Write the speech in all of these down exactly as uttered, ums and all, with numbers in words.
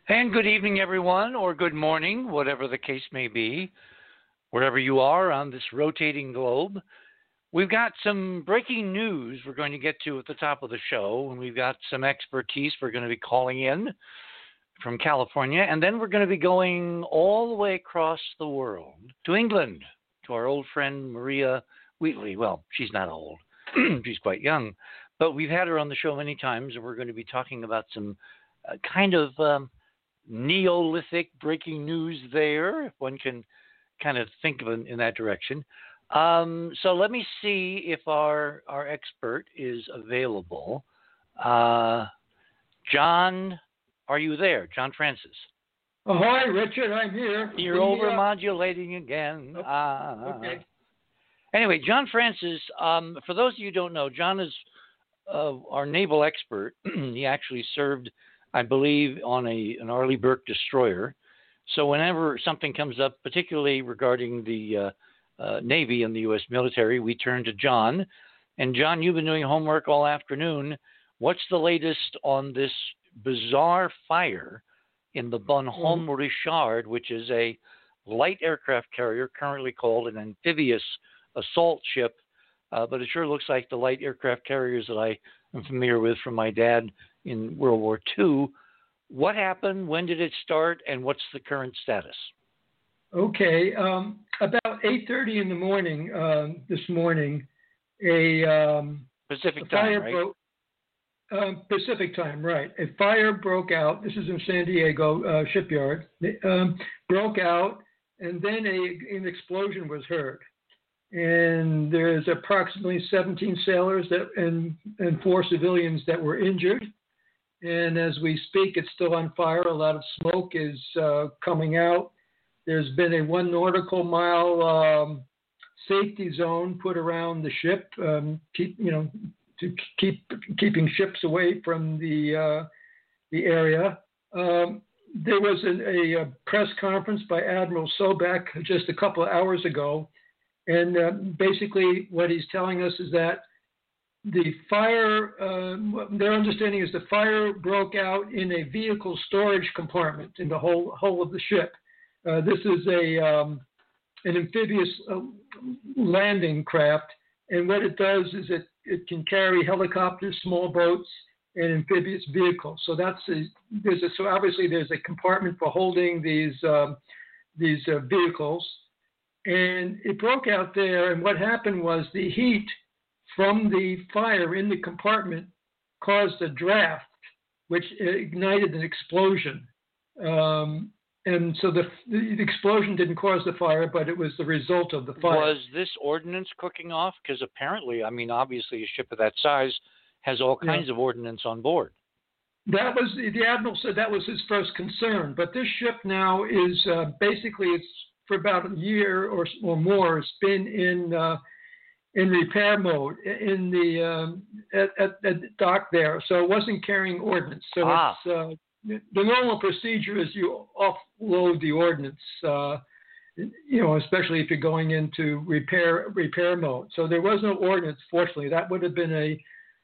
And good evening, everyone, or good morning, whatever the case may be, wherever you are on this rotating globe. We've got some breaking news we're going to get to at the top of the show, and we've got some expertise we're going to be calling in from California, and then we're going to be going all the way across the world to England, to our old friend Maria Wheatley. Well, she's not old. She's quite young, but we've had her on the show many times, and we're going to be talking about some uh, kind of um, Neolithic breaking news there, if one can kind of think of it in that direction. Um, so let me see if our, our expert is available. Uh, John, are you there? John Francis. Oh, hi, Richard. I'm here. You're overmodulating again. Oh, uh, okay. Anyway, John Francis, um, for those of you who don't know, John is uh, our naval expert. He actually served, I believe, on a an Arleigh Burke destroyer. So whenever something comes up, particularly regarding the uh, uh, Navy and the U S military, we turn to John. And John, you've been doing homework all afternoon. What's the latest on this bizarre fire in the Bonhomme Richard, which is a light aircraft carrier currently called an amphibious assault ship? Uh, but it sure looks like the light aircraft carriers that I am familiar with from my dad in World War Two. What happened? When did it start? And what's the current status? Okay. Um, about eight thirty in the morning uh, this morning, a, um, Pacific a time, fire right? broke. Um, Pacific time, right. A fire broke out. This is in San Diego uh, shipyard. Um, broke out, and then a, an explosion was heard. And there's approximately seventeen sailors that and, and four civilians that were injured. And as we speak, it's still on fire. A lot of smoke is uh, coming out. There's been a one nautical mile um, safety zone put around the ship, um, keep you know, to keep keeping ships away from the uh, the area. Um, there was a, a press conference by Admiral Sobek just a couple of hours ago, and uh, basically what he's telling us is that the fire, uh, their understanding is the fire broke out in a vehicle storage compartment in the whole whole of the ship. Uh, this is a um, an amphibious uh, landing craft, and what it does is it, it can carry helicopters, small boats, and amphibious vehicles. So that's a, there's a, so obviously there's a compartment for holding these um, these uh, vehicles, and it broke out there. And what happened was the heat from the fire in the compartment caused a draft, which ignited an explosion. Um, and so the, the explosion didn't cause the fire, but it was the result of the fire. Was this ordnance cooking off? Because apparently, I mean, obviously a ship of that size has all kinds yeah. of ordnance on board. That was, the admiral said that was his first concern. But this ship now is uh, basically, it's for about a year or, or more, it's been in uh, in repair mode in the um, at, at, at the dock there, so it wasn't carrying ordnance. So ah. it's uh, the normal procedure is you offload the ordnance, uh, you know, especially if you're going into repair repair mode. So there was no ordnance. Fortunately, that would have been a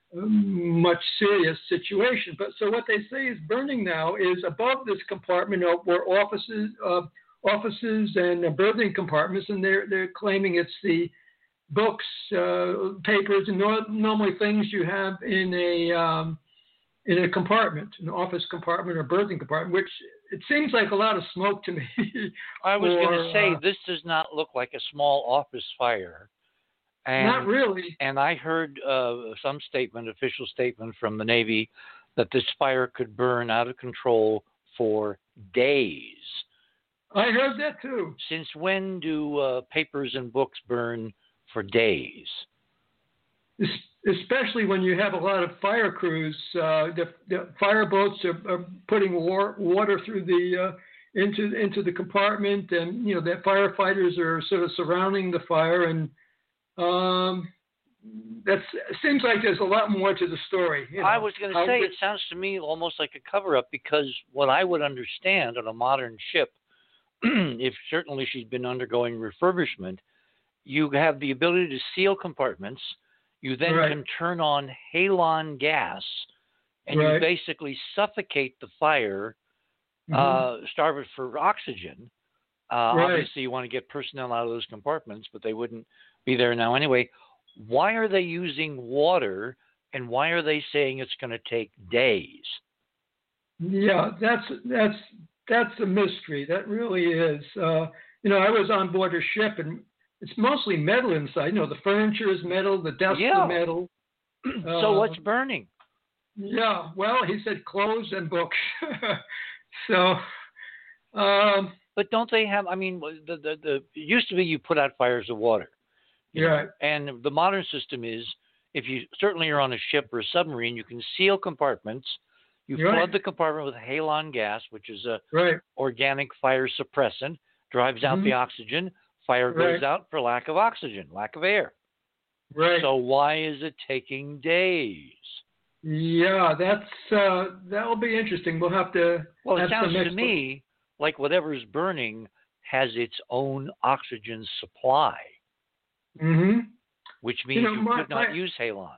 much serious situation. But so what they say is burning now is above this compartment were offices, uh, offices and uh, berthing compartments, and they're they're claiming it's the books, uh, papers, and no, normally things you have in a um, in a compartment, an office compartment or berthing compartment, which it seems like a lot of smoke to me. I was going to say, uh, this does not look like a small office fire. And, not really. And I heard uh, some statement, official statement from the Navy, that this fire could burn out of control for days. I heard that too. Since when do uh, papers and books burn for days? Especially when you have a lot of fire crews. Uh, the, the fire boats are, are putting war, water through the uh, into into the compartment, and you know the firefighters are sort of surrounding the fire, and um, that seems like there's a lot more to the story. You know, I was going to say, it sounds to me almost like a cover-up, because what I would understand on a modern ship, if certainly she's been undergoing refurbishment, you have the ability to seal compartments. You then right. can turn on halon gas, and right. you basically suffocate the fire Mm-hmm. uh, starve it for oxygen. Uh, Right. Obviously, you want to get personnel out of those compartments, but they wouldn't be there now anyway. Why are they using water, and why are they saying it's going to take days? Yeah, that's that's that's a mystery. That really is. Uh, you know, I was on board a ship, and it's mostly metal inside. You know, the furniture is metal, the desks Yeah. are metal. So Uh, what's burning? Yeah, well, he said clothes and books. so, um, But don't they have? I mean, the, the the it used to be you put out fires of water, you yeah, know, and the modern system is if you certainly are on a ship or a submarine, you can seal compartments. You right, flood the compartment with halon gas, which is a right, organic fire suppressant, drives out Mhm. the oxygen. Fire Right. goes out for lack of oxygen, lack of air. right. So why is it taking days? Yeah, that's uh, that'll be interesting. We'll have to. Well, it have sounds some to expl- me like whatever's burning has its own oxygen supply, Mhm. which You means know, you my, could not my use halon.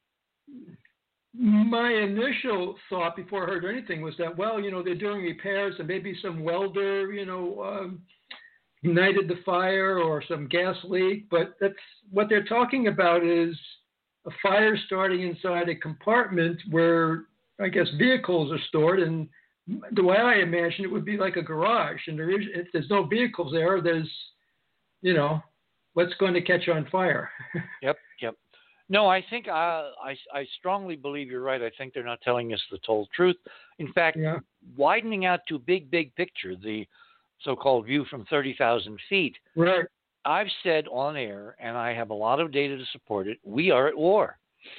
my initial thought before I heard anything was that, well, you know, they're doing repairs and maybe some welder, you know, um, ignited the fire or some gas leak. But that's what they're talking about is a fire starting inside a compartment where I guess vehicles are stored. And the way I imagine it would be like a garage. And there is, if there's no vehicles there, there's, you know, what's going to catch on fire? Yep, yep. No, I think uh, I, I strongly believe you're right. I think they're not telling us the total truth. In fact, Yeah. widening out to big, big picture, the so-called view from thirty thousand feet, Right. I've said on air, and I have a lot of data to support it, we are at war.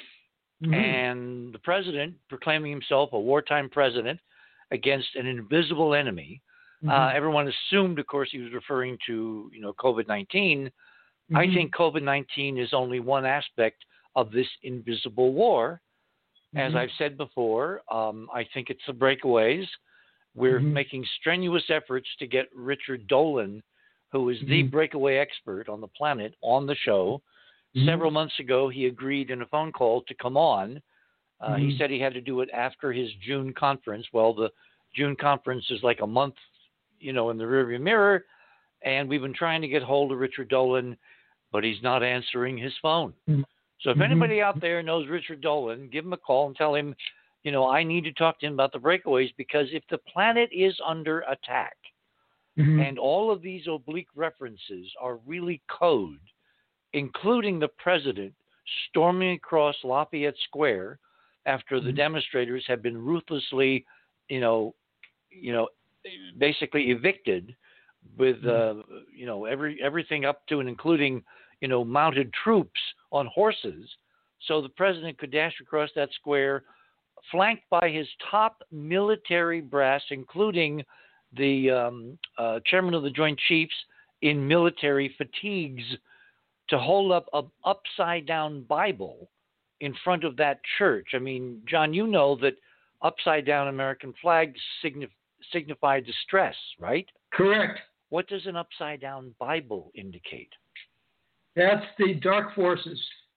Mhm. And the president proclaiming himself a wartime president against an invisible enemy. Mhm. Uh, everyone assumed, of course, he was referring to, you know, COVID nineteen. I Mhm. think COVID nineteen is only one aspect of this invisible war. As Mhm. I've said before, um, I think it's the breakaways. We're Mhm. making strenuous efforts to get Richard Dolan, who is the Mhm. breakaway expert on the planet, on the show. Mhm. Several months ago, he agreed in a phone call to come on. Uh, He Mhm. said he had to do it after his June conference. Well, the June conference is like a month, you know, in the rearview mirror. And we've been trying to get hold of Richard Dolan, but he's not answering his phone. Mhm. So if Mhm. anybody out there knows Richard Dolan, give him a call and tell him, you know, I need to talk to him about the breakaways, because if the planet is under attack Mhm. and all of these oblique references are really code, including the president storming across Lafayette Square after the Mhm. demonstrators have been ruthlessly, you know, you know, basically evicted with, uh, you know, every everything up to and including, you know, mounted troops on horses, so the president could dash across that square, flanked by his top military brass, including the um, uh, chairman of the Joint Chiefs in military fatigues, to hold up an upside down Bible in front of that church. I mean, John, you know that upside down American flags signif- signify distress, right? Correct. What does an upside down Bible indicate? That's the dark forces.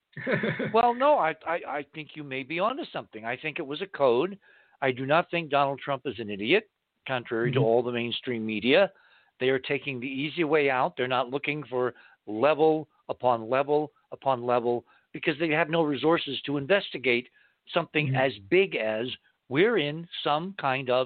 Well, no, I, I, I think you may be onto something. I think it was a code. I do not think Donald Trump is an idiot, contrary to Mhm. all the mainstream media. They are taking the easy way out. They're not looking for level upon level upon level, because they have no resources to investigate something Mhm. as big as we're in some kind of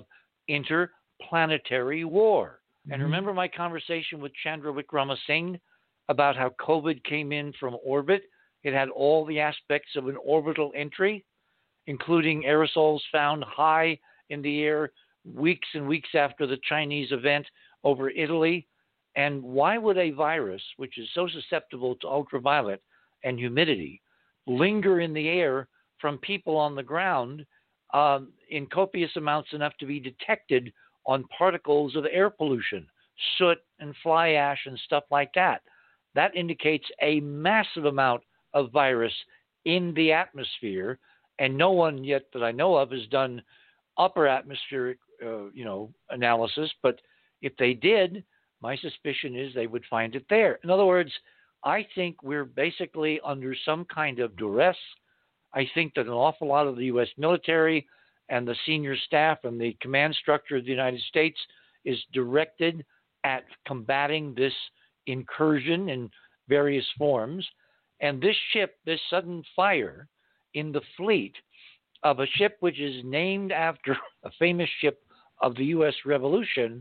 interplanetary war. And Mhm. remember my conversation with Chandra Wickramasinghe about how COVID came in from orbit? It had all the aspects of an orbital entry, including aerosols found high in the air weeks and weeks after the Chinese event over Italy. And why would a virus, which is so susceptible to ultraviolet and humidity, linger in the air from people on the ground um, in copious amounts enough to be detected on particles of air pollution, soot and fly ash and stuff like that? That indicates a massive amount of virus in the atmosphere, and no one yet that I know of has done upper atmospheric, uh, you know, analysis. But if they did, my suspicion is they would find it there. In other words, I think we're basically under some kind of duress. I think that an awful lot of the U S military and the senior staff and the command structure of the United States is directed at combating this incursion in various forms. And this ship, this sudden fire in the fleet of a ship which is named after a famous ship of the U S Revolution,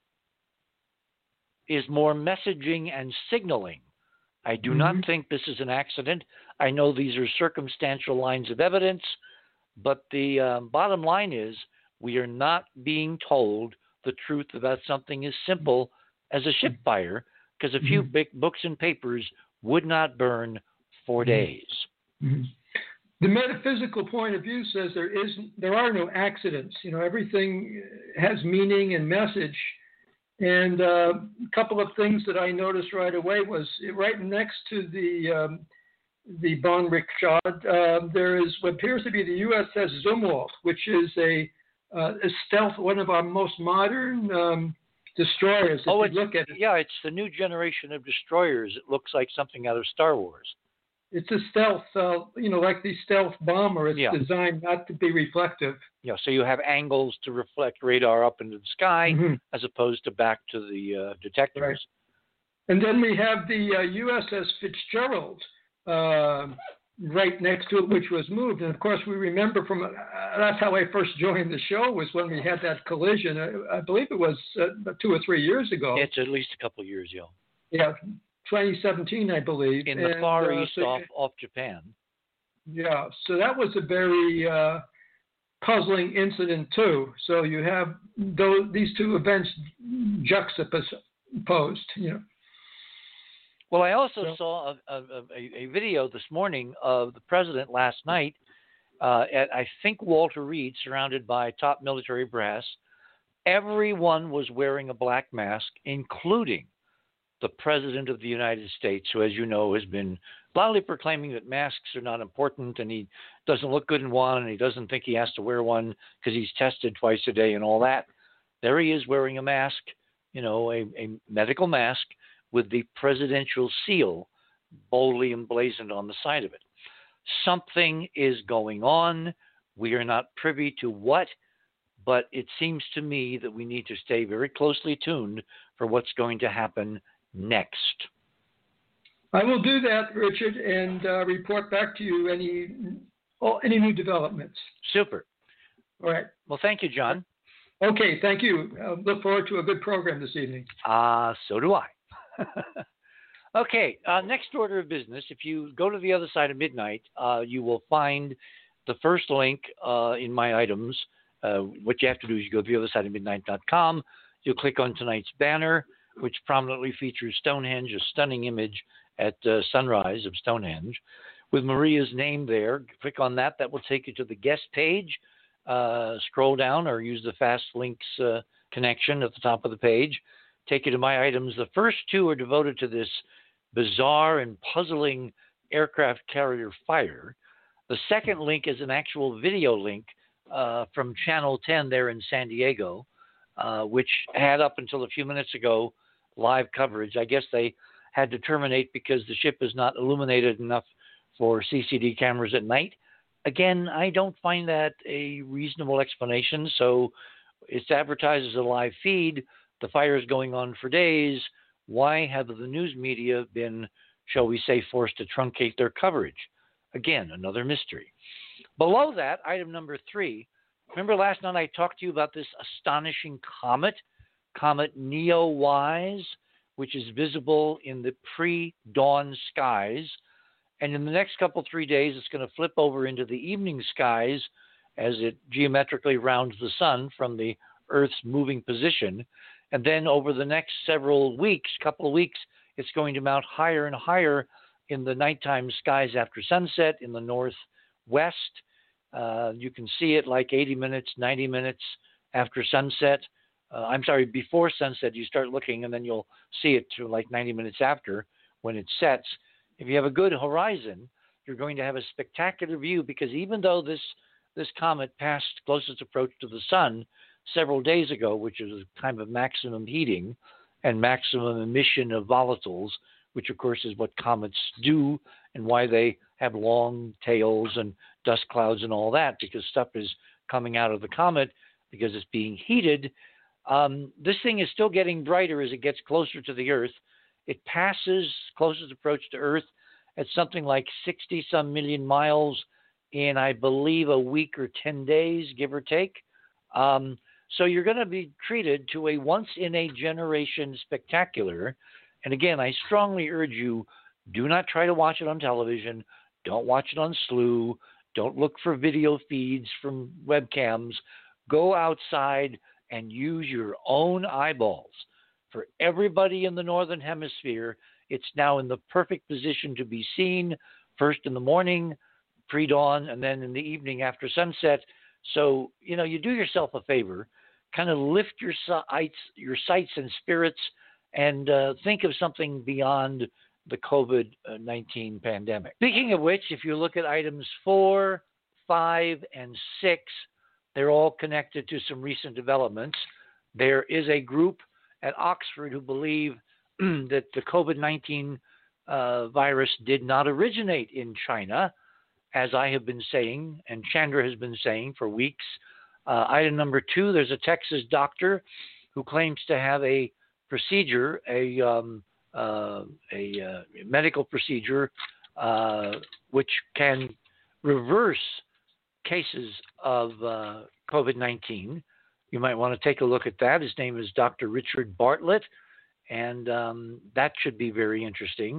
is more messaging and signaling. I do mm-hmm. not think this is an accident. I know these are circumstantial lines of evidence, but the uh, bottom line is we are not being told the truth about something as simple as a ship fire, because a few mm-hmm. big books and papers would not burn for mm-hmm. days. Mm-hmm. The metaphysical point of view says there is there are no accidents. You know, everything has meaning and message. And uh, a couple of things that I noticed right away was right next to the um, the Bon Rickshawed, uh, there is what appears to be the U S S Zumwalt, which is a, uh, a stealth, one of our most modern um, destroyers. If oh, you look at it. Yeah, it's the new generation of destroyers. It looks like something out of Star Wars. It's a stealth, uh, you know, like the stealth bomber. It's yeah. designed not to be reflective. Yeah, so you have angles to reflect radar up into the sky mm-hmm. as opposed to back to the uh, detectors. Right. And then we have the uh, U S S Fitzgerald uh, right next to it, which was moved. And, of course, we remember from uh, that's how I first joined the show, was when we had that collision. I, I believe it was uh, two or three years ago. It's at least a couple of years, yeah. Yeah. twenty seventeen, I believe. In the and, far uh, east so, off, off Japan. Yeah, so that was a very uh, puzzling incident, too. So you have those, these two events juxtaposed, you know. Well, I also so, saw a, a, a, a video this morning of the president last night uh, at, I think, Walter Reed, surrounded by top military brass. Everyone was wearing a black mask, including the President of the United States, who, as you know, has been loudly proclaiming that masks are not important and he doesn't look good in one and he doesn't think he has to wear one because he's tested twice a day and all that. There he is wearing a mask, you know, a, a medical mask with the presidential seal boldly emblazoned on the side of it. Something is going on. We are not privy to what, but it seems to me that we need to stay very closely tuned for what's going to happen next. I will do that, Richard, and uh, report back to you any oh, any new developments. Super. All right. Well, thank you, John. Okay, thank you. I look forward to a good program this evening. Ah, uh, so do I. Okay, uh, next order of business. If you go to the other side of midnight, uh, you will find the first link uh, in my items. Uh, what you have to do is you go to the other side of midnight dot com. You'll click on tonight's banner, which prominently features Stonehenge, a stunning image at uh, sunrise of Stonehenge, with Maria's name there. Click on that. That will take you to the guest page. Uh, scroll down or use the Fast Links uh, connection at the top of the page. Take you to my items. The first two are devoted to this bizarre and puzzling aircraft carrier fire. The second link is an actual video link uh, from Channel ten there in San Diego, uh, which had up until a few minutes ago live coverage. I guess they had to terminate because the ship is not illuminated enough for C C D cameras at night. Again, I don't find that a reasonable explanation. So it's advertised as a live feed. The fire is going on for days. Why have the news media been, shall we say, forced to truncate their coverage? Again, another mystery. Below that, item number three, remember last night I talked to you about this astonishing comet, Comet Neowise, which is visible in the pre-dawn skies. And in the next couple, three days, it's going to flip over into the evening skies as it geometrically rounds the sun from the Earth's moving position. And then over the next several weeks, couple of weeks, it's going to mount higher and higher in the nighttime skies after sunset in the northwest. Uh, you can see it like eighty minutes, ninety minutes after sunset. Uh, I'm sorry, before sunset, you start looking, and then you'll see it to like ninety minutes after when it sets. If you have a good horizon, you're going to have a spectacular view, because even though this, this comet passed closest approach to the sun several days ago, which is a time of maximum heating and maximum emission of volatiles, which of course is what comets do and why they have long tails and dust clouds and all that, because stuff is coming out of the comet because it's being heated. Um, this thing is still getting brighter as it gets closer to the Earth. It passes closest approach to Earth at something like sixty some million miles in, I believe, a week or ten days, give or take. Um, so you're going to be treated to a once-in-a-generation spectacular. And again, I strongly urge you, do not try to watch it on television. Don't watch it on S L U. Don't look for video feeds from webcams. Go outside and use your own eyeballs. For everybody in the Northern Hemisphere, it's now in the perfect position to be seen, first in the morning, pre-dawn, and then in the evening after sunset. So, you know, you do yourself a favor, kind of lift your sights, your sights and spirits, and uh, think of something beyond the COVID nineteen pandemic. Speaking of which, if you look at items four, five, and six, they're all connected to some recent developments. There is a group at Oxford who believe that the COVID nineteen uh, virus did not originate in China, as I have been saying, and Chandra has been saying for weeks. Uh, item number two, there's a Texas doctor who claims to have a procedure, a um, uh, a uh, medical procedure, uh, which can reverse cases of uh, COVID nineteen. You might want to take a look at that. His name is Doctor Richard Bartlett, and um, that should be very interesting.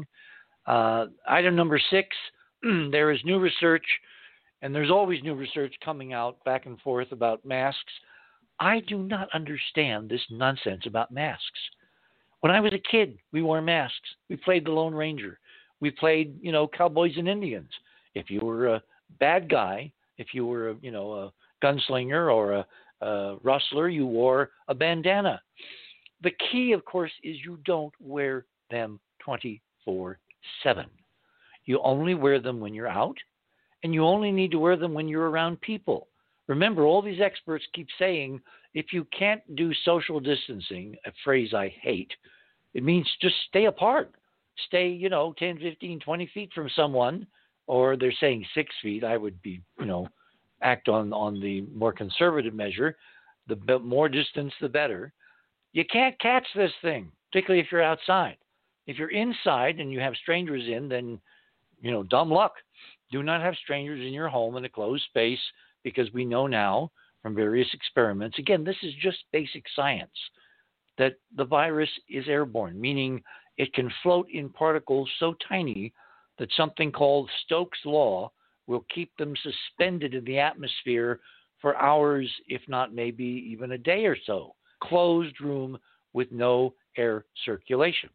Uh, item number six, there is new research, and there's always new research coming out back and forth about masks. I do not understand this nonsense about masks. When I was a kid, we wore masks. We played the Lone Ranger. We played, you know, cowboys and Indians. If you were a bad guy, if you were, a, you know, a gunslinger or a, a rustler, you wore a bandana. The key, of course, is you don't wear them twenty-four seven. You only wear them when you're out, and you only need to wear them when you're around people. Remember, all these experts keep saying, if you can't do social distancing, a phrase I hate, it means just stay apart. Stay, you know, ten, fifteen, twenty feet from someone, or they're saying six feet. I would be, you know, act on, on the more conservative measure. The more distance, the better. You can't catch this thing, particularly if you're outside. If you're inside and you have strangers in, then, you know, dumb luck. Do not have strangers in your home in a closed space, because we know now from various experiments, again, this is just basic science, that the virus is airborne, meaning it can float in particles so tiny that something called Stokes' law will keep them suspended in the atmosphere for hours, if not maybe even a day or so. Closed room with no air circulation.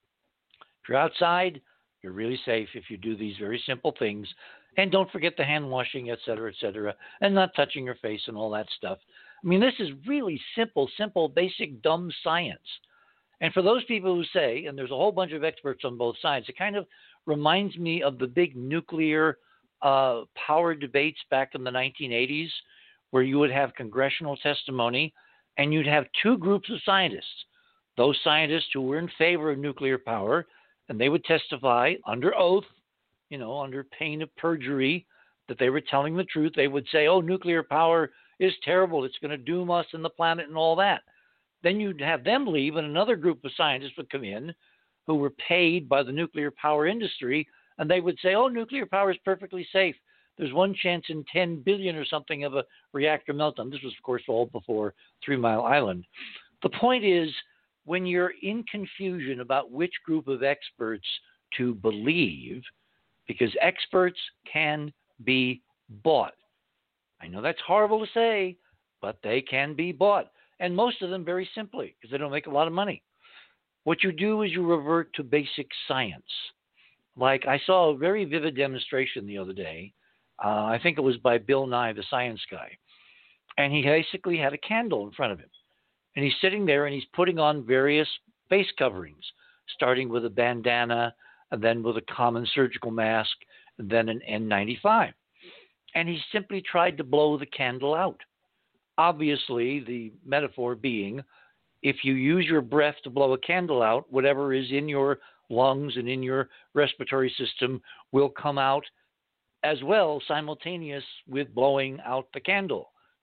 If you're outside, you're really safe if you do these very simple things. And don't forget the hand washing, et cetera, et cetera, and not touching your face and all that stuff. I mean, this is really simple, simple, basic, dumb science. And for those people who say, and there's a whole bunch of experts on both sides, it kind of reminds me of the big nuclear uh, power debates back in the nineteen eighties, where you would have congressional testimony and you'd have two groups of scientists. Those scientists who were in favor of nuclear power, and they would testify under oath, you know, under pain of perjury, that they were telling the truth. They would say, oh, nuclear power is terrible. It's going to doom us and the planet and all that. Then you'd have them leave, and another group of scientists would come in who were paid by the nuclear power industry, and they would say, oh, nuclear power is perfectly safe. There's one chance in ten billion or something of a reactor meltdown. This was, of course, all before Three Mile Island. The point is, when you're in confusion about which group of experts to believe, because experts can be bought. I know that's horrible to say, but they can be bought. And most of them very simply, because they don't make a lot of money. What you do is you revert to basic science. Like I saw a very vivid demonstration the other day. Uh, I think it was by Bill Nye, the science guy. And he basically had a candle in front of him. And he's sitting there and he's putting on various face coverings, starting with a bandana, and then with a common surgical mask, and then an N ninety-five. And he simply tried to blow the candle out. Obviously, the metaphor being, if you use your breath to blow a candle out, whatever is in your lungs and in your respiratory system will come out as well, simultaneous with blowing out the candle.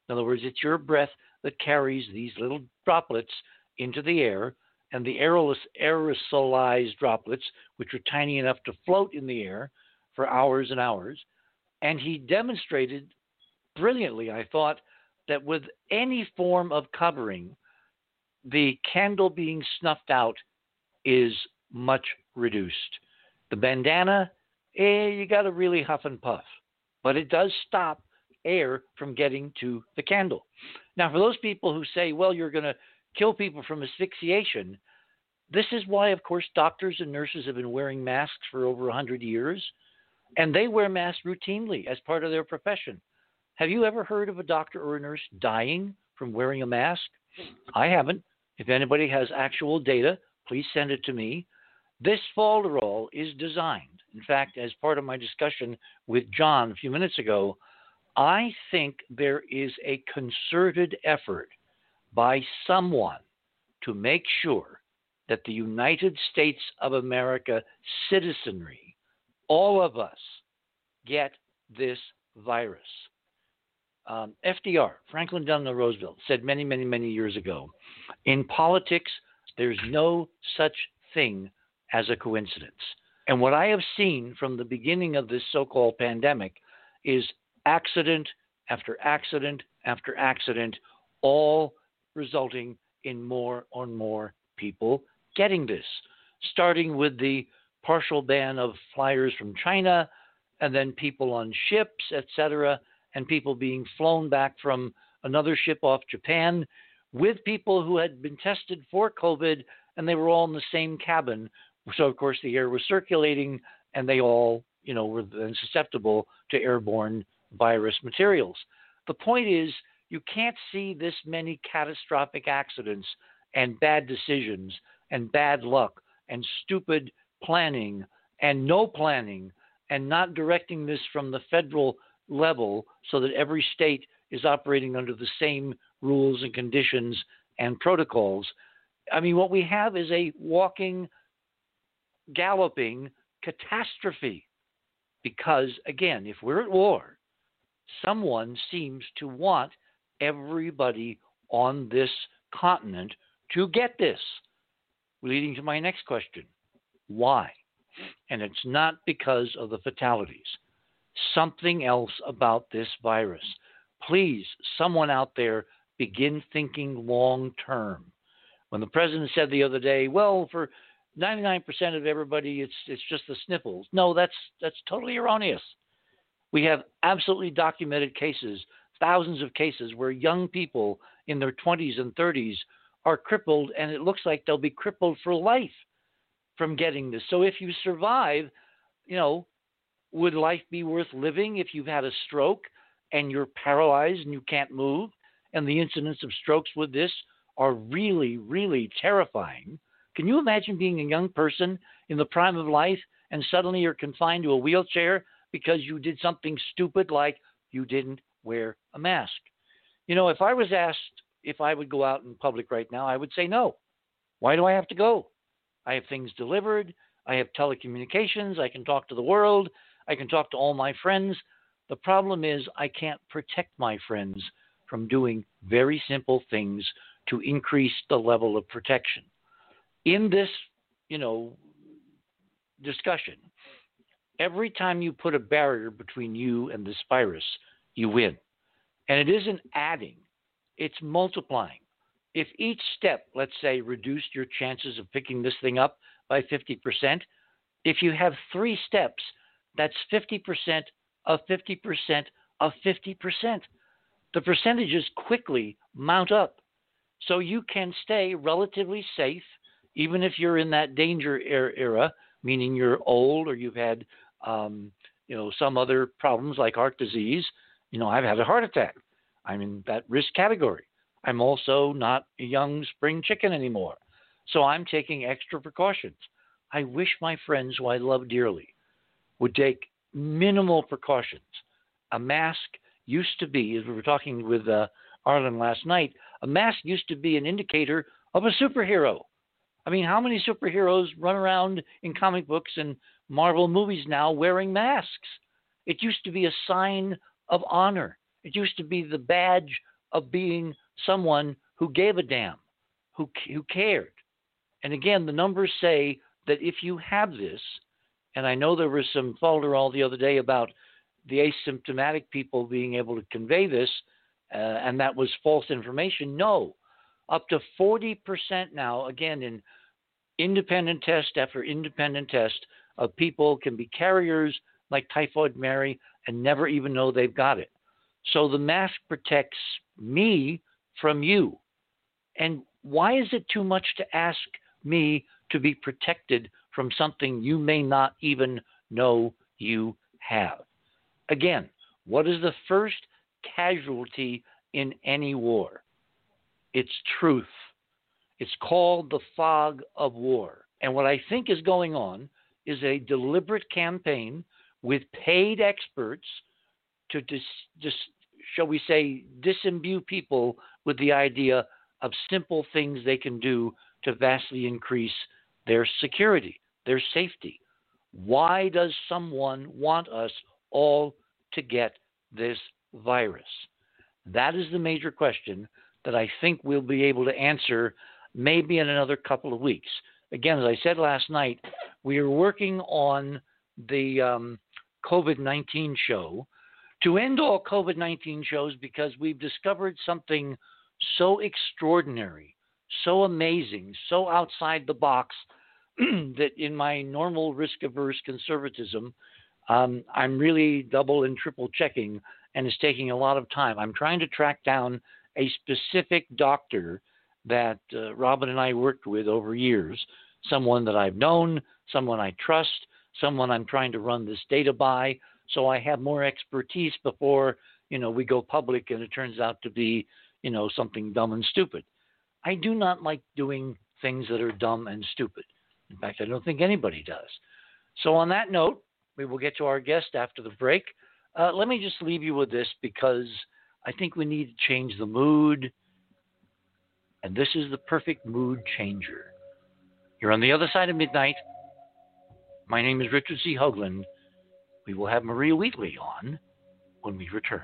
In other words, it's your breath that carries these little droplets into the air, and the aerosolized droplets, which are tiny enough to float in the air for hours and hours. And he demonstrated brilliantly, I thought, that with any form of covering, the candle being snuffed out is much reduced. The bandana, eh, you got to really huff and puff, but it does stop air from getting to the candle. Now, for those people who say, well, you're going to kill people from asphyxiation, this is why, of course, doctors and nurses have been wearing masks for over one hundred years, and they wear masks routinely as part of their profession. Have you ever heard of a doctor or a nurse dying from wearing a mask? I haven't. If anybody has actual data, please send it to me. This Falderall is designed. In fact, as part of my discussion with John a few minutes ago, I think there is a concerted effort by someone to make sure that the United States of America citizenry, all of us, get this virus. Um, F D R, Franklin Delano Roosevelt, said many, many, many years ago, in politics, there's no such thing as a coincidence. And what I have seen from the beginning of this so-called pandemic is accident after accident after accident, all resulting in more and more people getting this, starting with the partial ban of flyers from China, and then people on ships, et cetera, and people being flown back from another ship off Japan with people who had been tested for COVID, and they were all in the same cabin. So, of course, the air was circulating, and they all, you know, were then susceptible to airborne virus materials. The point is, you can't see this many catastrophic accidents and bad decisions and bad luck and stupid planning and no planning and not directing this from the federal level so that every state is operating under the same rules and conditions and protocols. I mean, what we have is a walking, galloping catastrophe because, again, if we're at war, someone seems to want everybody on this continent to get this, leading to my next question. Why? And it's not because of the fatalities. Something else about this virus. Please, someone out there, begin thinking long term. When the president said the other day, well, for ninety-nine percent of everybody, it's it's just the sniffles. No, that's that's totally erroneous. We have absolutely documented cases, thousands of cases, where young people in their twenties and thirties are crippled, and it looks like they'll be crippled for life from getting this. So if you survive, you know, would life be worth living if you've had a stroke and you're paralyzed and you can't move? And the incidence of strokes with this are really, really terrifying. Can you imagine being a young person in the prime of life and suddenly you're confined to a wheelchair because you did something stupid like you didn't wear a mask? You know, if I was asked if I would go out in public right now, I would say no. Why do I have to go? I have things delivered. I have telecommunications. I can talk to the world. I can talk to all my friends. The problem is I can't protect my friends from doing very simple things to increase the level of protection. In this, you know, discussion, every time you put a barrier between you and this virus, you win. And it isn't adding, it's multiplying. If each step, let's say, reduced your chances of picking this thing up by fifty percent, if you have three steps, that's fifty percent of fifty percent of fifty percent. The percentages quickly mount up. So you can stay relatively safe, even if you're in that danger era, meaning you're old or you've had um, you know, some other problems like heart disease. You know, I've had a heart attack. I'm in that risk category. I'm also not a young spring chicken anymore. So I'm taking extra precautions. I wish my friends who I love dearly would take minimal precautions. A mask used to be, as we were talking with uh, Arlen last night, a mask used to be an indicator of a superhero. I mean, how many superheroes run around in comic books and Marvel movies now wearing masks? It used to be a sign of honor. It used to be the badge of being someone who gave a damn, who who cared. And again, the numbers say that if you have this, and I know there was some falderall the other day about the asymptomatic people being able to convey this, uh, and that was false information. No, up to forty percent now, again, in independent test after independent test of people can be carriers like typhoid Mary and never even know they've got it. So the mask protects me from you. And why is it too much to ask me to be protected from something you may not even know you have? Again, what is the first casualty in any war? It's truth. It's called the fog of war. And what I think is going on is a deliberate campaign with paid experts to just, dis, shall we say, disimbue people with the idea of simple things they can do to vastly increase their security, their safety. Why does someone want us all to get this virus? That is the major question that I think we'll be able to answer maybe in another couple of weeks. Again, as I said last night, we are working on the um, COVID nineteen show to end all COVID nineteen shows because we've discovered something so extraordinary, so amazing, so outside the box that in my normal risk-averse conservatism, um, I'm really double and triple checking, and it's taking a lot of time. I'm trying to track down a specific doctor that uh, Robin and I worked with over years, someone that I've known, someone I trust, someone I'm trying to run this data by, so I have more expertise before, you know, we go public and it turns out to be, you know, something dumb and stupid. I do not like doing things that are dumb and stupid. In fact, I don't think anybody does. So on that note, we will get to our guest after the break. Uh, let me just leave you with this because I think we need to change the mood. And this is the perfect mood changer. You're on the other side of midnight. My name is Richard C. Hoagland. We will have Maria Wheatley on when we return.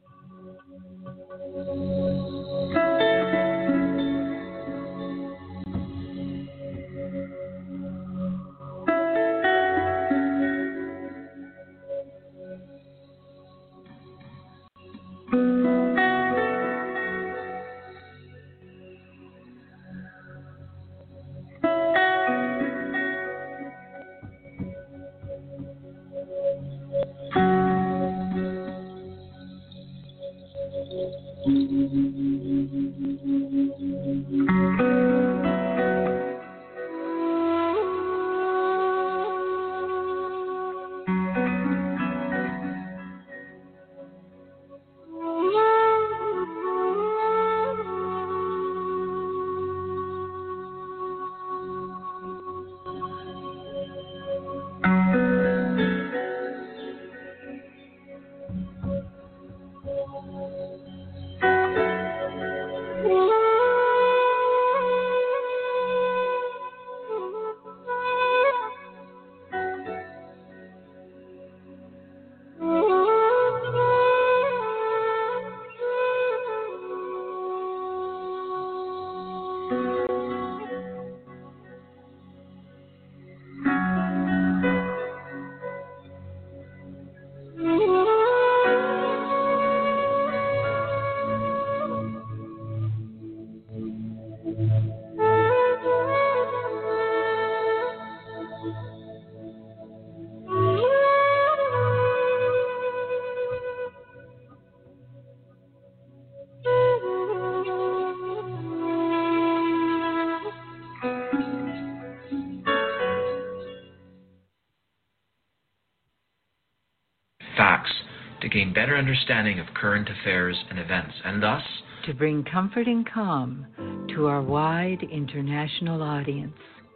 Facts to gain better understanding of current affairs and events, and thus to bring comfort and calm to our wide international audience.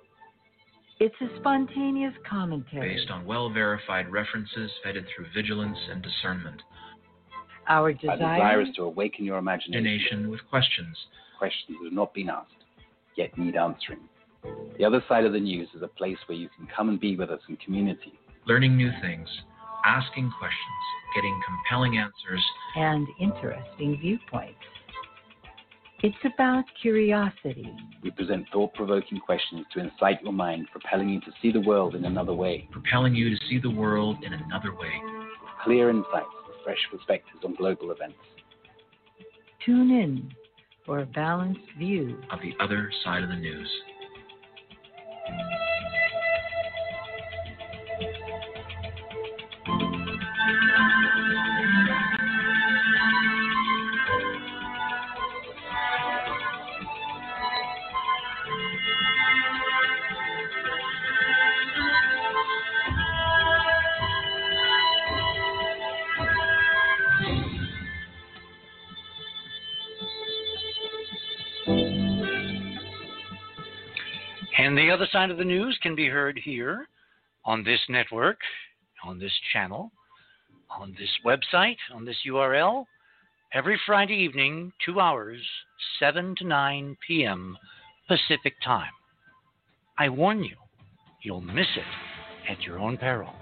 It's a spontaneous commentary based on well-verified references vetted through vigilance and discernment. Our desire, Our desire is to awaken your imagination. Imagination with questions. Questions that have not been asked, yet need answering. The Other Side of the News is a place where you can come and be with us in community. Learning new things, asking questions, getting compelling answers, and interesting viewpoints. It's about curiosity. We present thought-provoking questions to incite your mind, propelling you to see the world in another way. Propelling you to see the world in another way. With clear insights and fresh perspectives on global events. Tune in for a balanced view of the other side of the news. And the other side of the news can be heard here on this network, on this channel, on this website, on this U R L, every Friday evening, two hours, seven to nine p.m. Pacific time. I warn you, you'll miss it at your own peril.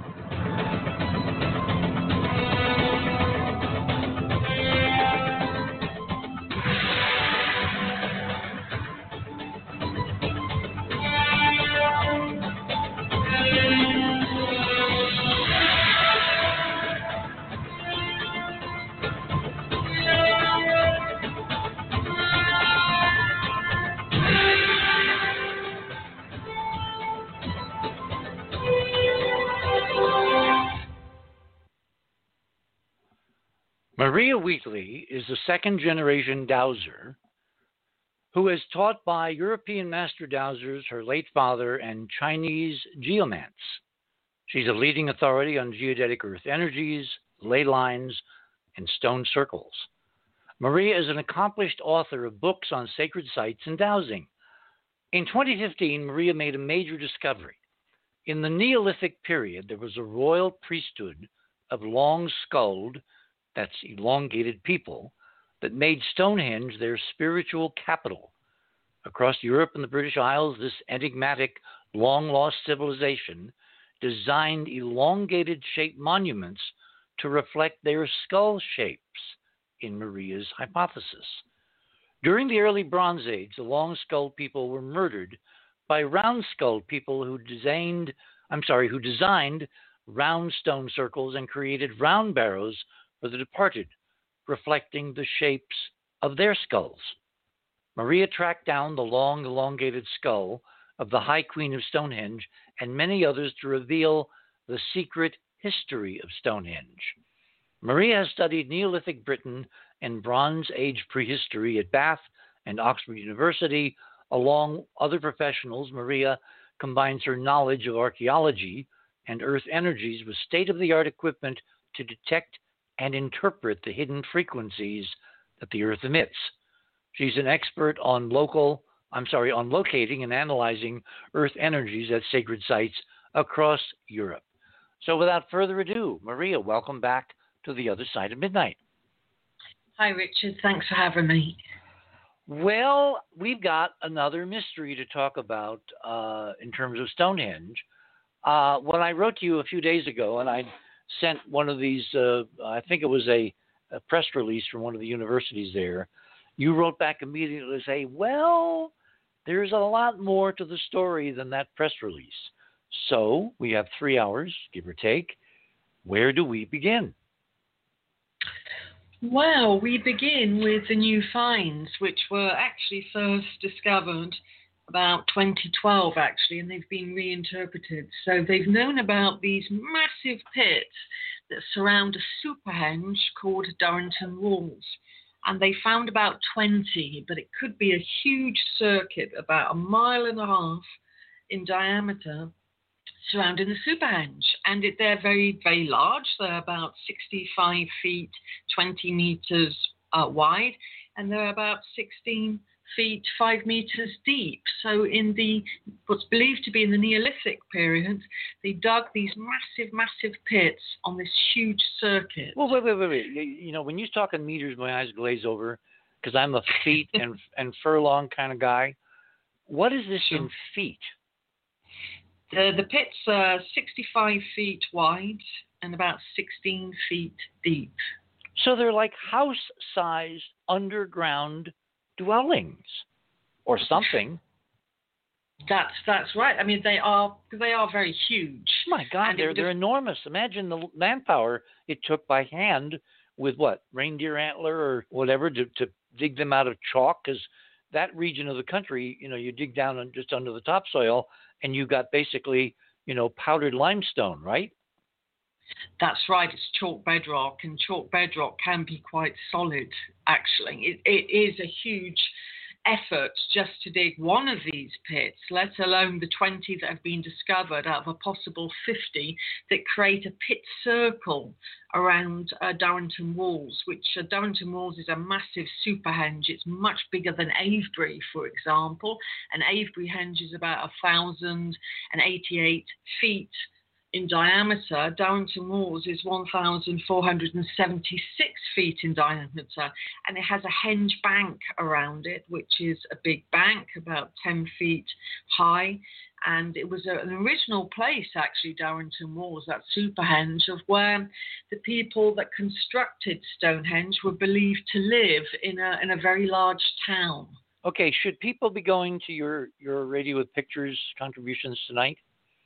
Maria Wheatley is a second-generation dowser who is taught by European master dowsers, her late father, and Chinese geomants. She's a leading authority on geodetic earth energies, ley lines, and stone circles. Maria is an accomplished author of books on sacred sites and dowsing. In twenty fifteen, Maria made a major discovery. In the Neolithic period, there was a royal priesthood of long-skulled, that's elongated people, that made Stonehenge their spiritual capital. Across Europe and the British Isles, this enigmatic, long-lost civilization designed elongated-shaped monuments to reflect their skull shapes in Maria's hypothesis. During the early Bronze Age, the long-skulled people were murdered by round-skulled people who designed, I'm sorry, who designed round stone circles and created round barrows for the departed, reflecting the shapes of their skulls. Maria tracked down the long, elongated skull of the High Queen of Stonehenge and many others to reveal the secret history of Stonehenge. Maria has studied Neolithic Britain and Bronze Age prehistory at Bath and Oxford University. Along other professionals, Maria combines her knowledge of archaeology and earth energies with state-of-the-art equipment to detect and interpret the hidden frequencies that the earth emits. She's an expert on local, I'm sorry, on locating and analyzing earth energies at sacred sites across Europe. So without further ado, Maria, welcome back to the other side of midnight. Hi, Richard. Thanks for having me. Well, we've got another mystery to talk about uh, in terms of Stonehenge. Uh, when I wrote to you a few days ago, and I sent one of these, uh, I think it was a, a press release from one of the universities there, you wrote back immediately to say, well, there's a lot more to the story than that press release. So we have three hours, give or take. Where do we begin? Well, we begin with the new finds, which were actually first discovered about twenty twelve, actually, and they've been reinterpreted. So they've known about these massive pits that surround a superhenge called Durrington Walls. And they found about twenty, but it could be a huge circuit about a mile and a half in diameter surrounding the superhenge. And it, they're very, very large. They're about sixty-five feet, twenty meters uh, wide, and they're about sixteen feet, five meters deep. So in the, what's believed to be in the Neolithic period, they dug these massive, massive pits on this huge circuit. Well, wait, wait, wait, wait. You, you know, when you talk in meters, my eyes glaze over because I'm a feet and, and furlong kind of guy. What is this in feet? The, the pits are sixty-five feet wide and about sixteen feet deep. So they're like house-sized underground dwellings or something. That's that's right. I mean, they are they are very huge. My God, And it they're would they're have- enormous. Imagine the manpower it took by hand with what, reindeer antler or whatever to, to dig them out of chalk, because that region of the country, you know, you dig down on, just under the topsoil and you got basically, you know, powdered limestone, right? That's right. It's chalk bedrock, and chalk bedrock can be quite solid. Actually, it, it is a huge effort just to dig one of these pits, let alone the twenty that have been discovered out of a possible fifty that create a pit circle around uh, Darrington Walls, which uh, Darrington Walls is a massive superhenge. It's much bigger than Avebury, for example, and Avebury henge is about one thousand eighty-eight feet in diameter. Darrington Walls is one thousand four hundred seventy-six feet in diameter, and it has a henge bank around it, which is a big bank, about ten feet high. And it was a, an original place, actually, Darrington Walls, that Superhenge, of where the people that constructed Stonehenge were believed to live in a in a very large town. Okay, should people be going to your, your Radio with Pictures contributions tonight?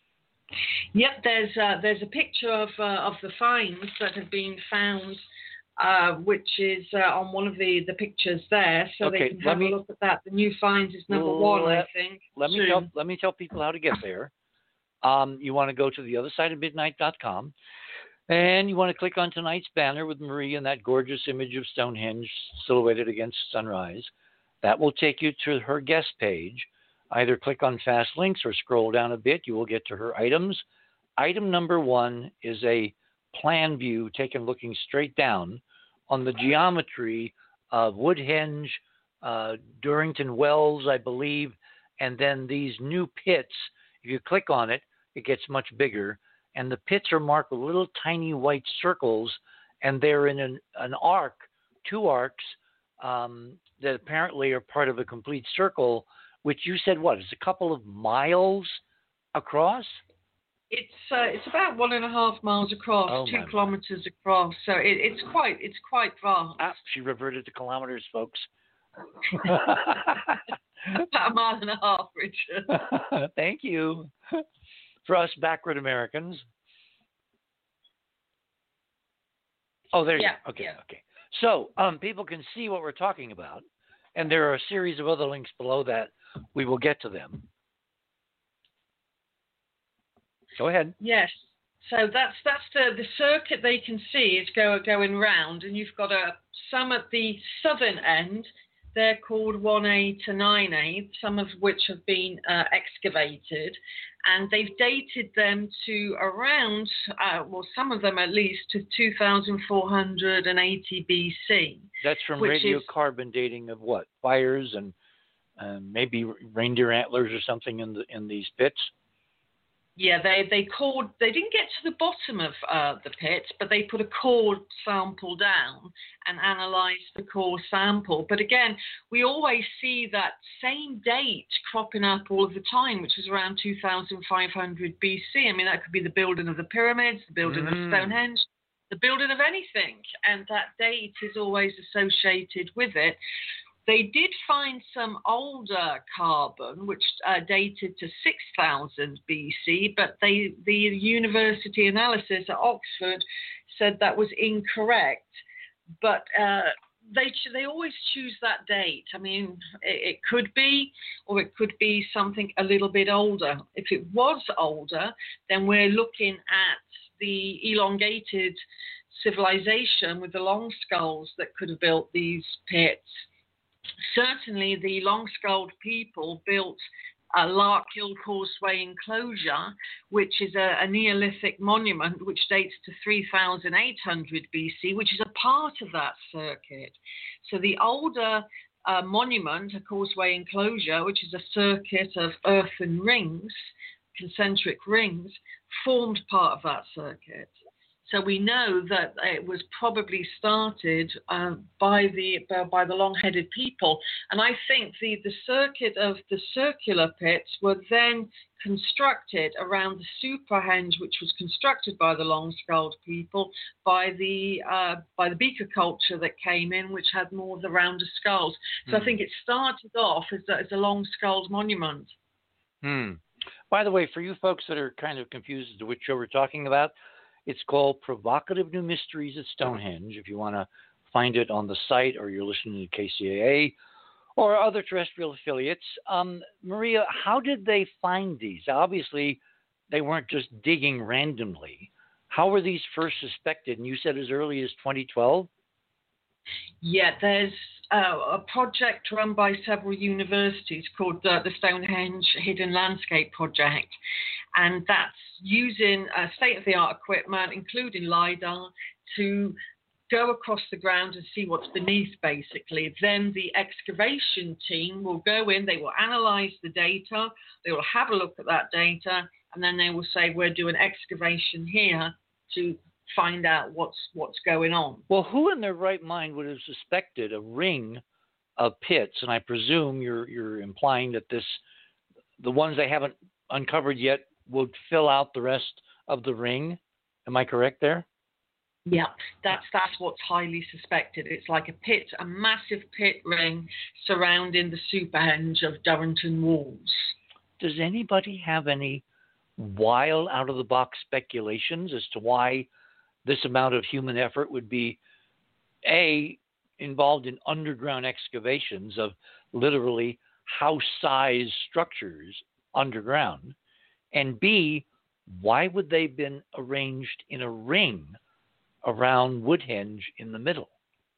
Yep, there's uh, there's a picture of uh, of the finds that have been found, uh, which is uh, on one of the, the pictures there, so Okay, they can let have me- a look at that. The new finds is number one, I Let- think. Let me soon. tell let me tell people how to get there. Um, you want to go to the other side of midnight dot com, and you want to click on tonight's banner with Marie and that gorgeous image of Stonehenge silhouetted against sunrise. That will take you to her guest page. Either click on fast links or scroll down a bit. You will get to her items. Item number one is a plan view taken looking straight down on the geometry of Woodhenge, uh, Durrington Wells, I believe, and then these new pits. If you click on it, it gets much bigger, and the pits are marked with little tiny white circles, and they're in an, an arc, two arcs, um, that apparently are part of a complete circle, which you said, what, is a couple of miles across? It's uh, it's about one and a half miles across, Oh, two my. kilometres across. So it, it's quite it's quite vast. Ah, she reverted to kilometers, folks. About a mile and a half, Richard. Thank you. For us backward Americans. Oh, there you Yeah, go. Okay, yeah. okay. So um, people can see what we're talking about, and there are a series of other links below that. We will get to them. Go ahead. Yes. So that's that's the, the circuit they can see is go, going round, and you've got a some at the southern end. They're called one A to nine A, some of which have been uh, excavated, and they've dated them to around, uh, well, some of them at least, to two thousand four hundred eighty B C. That's from Which is- radiocarbon dating of what? Fires and um, maybe reindeer antlers or something in the in these pits. Yeah, they they cored. They didn't get to the bottom of uh, the pit, but they put a core sample down and analysed the core sample. But again, we always see that same date cropping up all of the time, which is around two thousand five hundred B C. I mean, that could be the building of the pyramids, the building Mm. of Stonehenge, the building of anything, and that date is always associated with it. They did find some older carbon, which uh, dated to six thousand B C, but they, the university analysis at Oxford said that was incorrect. But uh, they they always choose that date. I mean, it, it could be, or it could be something a little bit older. If it was older, then we're looking at the elongated civilization with the long skulls that could have built these pits. Certainly, the long-skulled people built a Larkhill Causeway enclosure, which is a, a Neolithic monument which dates to three thousand eight hundred B C, which is a part of that circuit. So the older uh, monument, a causeway enclosure, which is a circuit of earthen rings, concentric rings, formed part of that circuit. So we know that it was probably started uh, by the by the long-headed people. And I think the, the circuit of the circular pits were then constructed around the Superhenge, which was constructed by the long-skulled people, by the uh, by the beaker culture that came in, which had more of the rounder skulls. So mm. I think it started off as a, as a long-skulled monument. Hmm. By the way, for you folks that are kind of confused as to which show we're talking about, it's called Provocative New Mysteries at Stonehenge. If you want to find it on the site, or you're listening to K C A A or other terrestrial affiliates. Um, Maria, how did they find these? Obviously, they weren't just digging randomly. How were these first suspected? And you said as early as twenty twelve? Yeah, there's uh, a project run by several universities called uh, the Stonehenge Hidden Landscape Project. And that's using uh, state-of-the-art equipment, including LiDAR, to go across the ground and see what's beneath, basically. Then the excavation team will go in, they will analyze the data, they will have a look at that data, and then they will say, we're doing excavation here to find out what's what's going on. Well, who in their right mind would have suspected a ring of pits? And I presume you're you're implying that this, the ones they haven't uncovered yet, would fill out the rest of the ring. Am I correct there? Yeah, that's that's what's highly suspected. It's like a pit, a massive pit ring surrounding the Superhenge of Durrington Walls. Does anybody have any wild, out-of-the-box speculations as to why this amount of human effort would be, A, involved in underground excavations of literally house-sized structures underground, and B, why would they have been arranged in a ring around Woodhenge in the middle?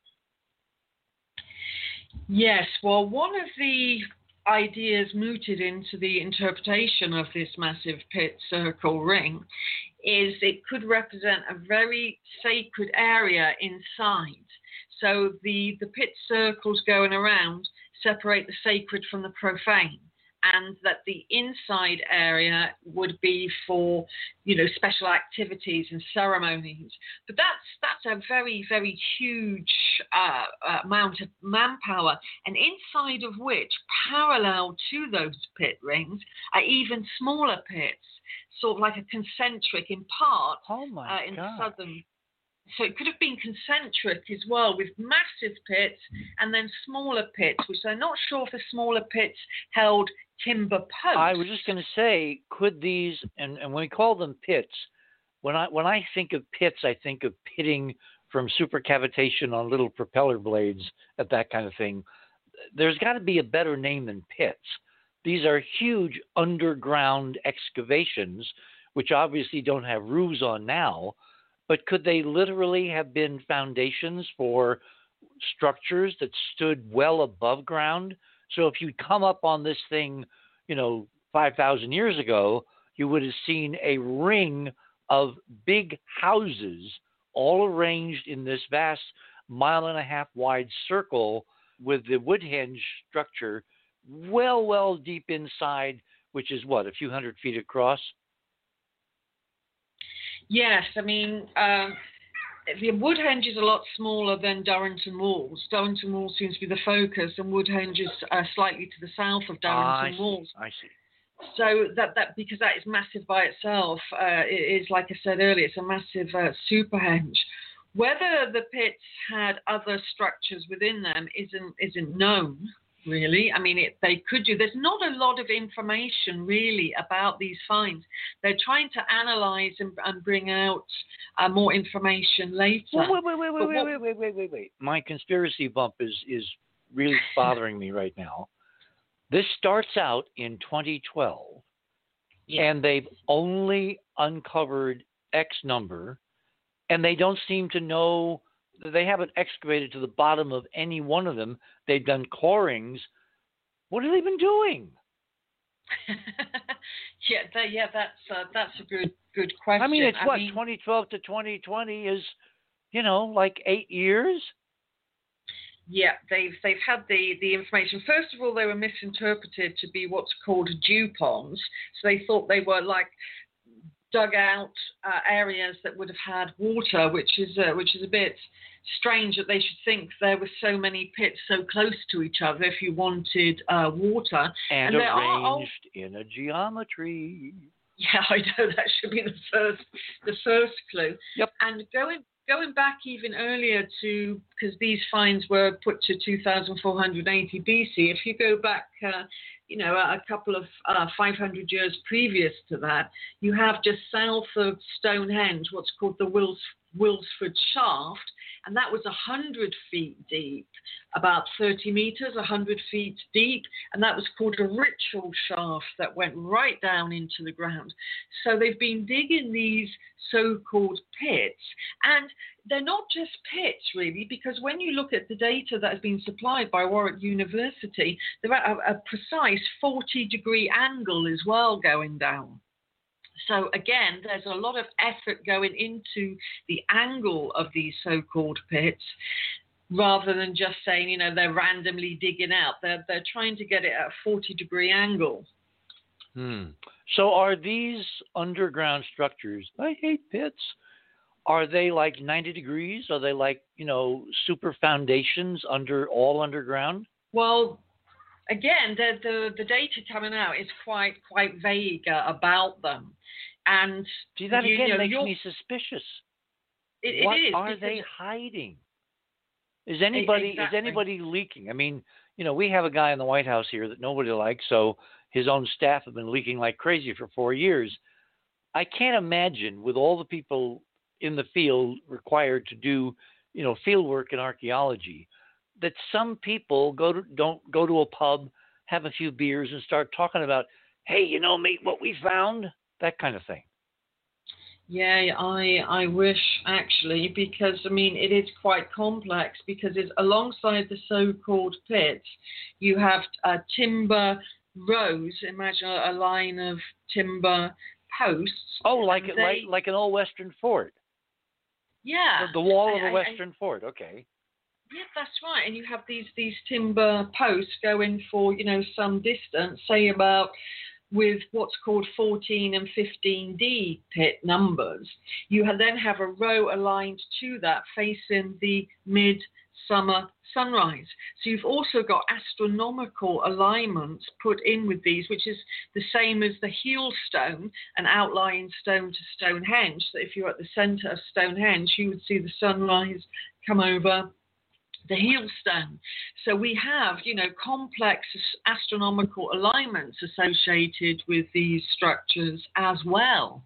Yes, well, one of the ideas mooted into the interpretation of this massive pit circle ring is it could represent a very sacred area inside. So the, the pit circles going around separate the sacred from the profane, and that the inside area would be for, you know, special activities and ceremonies. But that's that's a very, very huge uh, uh, amount of manpower, and inside of which, parallel to those pit rings, are even smaller pits, sort of like a concentric in part oh my uh, in God. the southern. So it could have been concentric as well, with massive pits and then smaller pits, which I'm not sure if the smaller pits held timber posts. I was just going to say, could these, and, and when we call them pits, when I when I think of pits, I think of pitting from supercavitation on little propeller blades at that kind of thing. There's got to be a better name than pits. These are huge underground excavations, which obviously don't have roofs on now, but could they literally have been foundations for structures that stood well above ground? So if you'd come up on this thing, you know, five thousand years ago, you would have seen a ring of big houses all arranged in this vast mile and a half wide circle with the Woodhenge structure well, well deep inside, which is what, a few hundred feet across? Yes, I mean, um, the Woodhenge is a lot smaller than Durrington Walls. Durrington Walls seems to be the focus, and Woodhenge is uh, slightly to the south of Durrington ah, Walls. I see. So that, that because that is massive by itself, uh, it is, like I said earlier, it's a massive uh, Superhenge. Whether the pits had other structures within them isn't isn't known. Really, I mean, it, they could do. There's not a lot of information really about these finds. They're trying to analyze and, and bring out uh, more information later. Wait, wait, wait, wait, wait, wait, wait, wait, wait, wait. My conspiracy bump is is really bothering me right now. This starts out in twenty twelve, yeah. and they've only uncovered X number, and they don't seem to know. They haven't excavated to the bottom of any one of them. They've done corings. What have they been doing? yeah, that, yeah, that's uh, that's a good good question. I mean, it's I what mean, twenty twelve to twenty twenty is, you know, like eight years. Yeah, they've they've had the, the information. First of all, they were misinterpreted to be what's called dew ponds. So they thought they were like dug out uh, areas that would have had water, which is uh, which is a bit strange that they should think there were so many pits so close to each other if you wanted uh, water. And, and there are arranged in a geometry. Yeah, I know, that should be the first the first clue. Yep. And going going back even earlier to, because these finds were put to two thousand four hundred eighty B C, if you go back, uh, you know, a, a couple of uh, five hundred years previous to that, you have just south of Stonehenge what's called the Wills, Wilsford Shaft, and that was one hundred feet deep, about thirty meters, one hundred feet deep, and that was called a ritual shaft that went right down into the ground. So they've been digging these so-called pits, and they're not just pits, really, because when you look at the data that has been supplied by Warwick University, they're at a, a precise forty-degree angle as well going down. So again, there's a lot of effort going into the angle of these so-called pits, rather than just saying, you know, they're randomly digging out. They're they're trying to get it at a forty-degree angle. Hmm. So are these underground structures, I hate pits, are they like ninety degrees? Are they like, you know, super foundations under all underground? Well, again, the the, the data coming out is quite quite vague uh, about them. And see, that you, again you know, makes you're, me suspicious. It, what it is, are they hiding? Is anybody exactly. is anybody leaking? I mean, you know, we have a guy in the White House here that nobody likes, so his own staff have been leaking like crazy for four years. I can't imagine, with all the people in the field required to do, you know, field work in archaeology, that some people go to don't go to a pub, have a few beers, and start talking about, hey, you know, mate, what we found, that kind of thing. Yeah, I I wish, actually, because, I mean, it is quite complex, because it's alongside the so-called pits, you have uh, timber rows. Imagine a, a line of timber posts. Oh, like they, like like an old Western fort. Yeah. The, the wall of I, a Western I, fort, okay. Yeah, that's right. And you have these these timber posts going for, you know, some distance, say about, with what's called fourteen and fifteen D pit numbers. You have, then have a row aligned to that facing the midsummer sunrise. So you've also got astronomical alignments put in with these, which is the same as the heel stone, an outlying stone to Stonehenge. So if you're at the centre of Stonehenge, you would see the sunrise come over the heel stone. So we have, you know, complex astronomical alignments associated with these structures as well.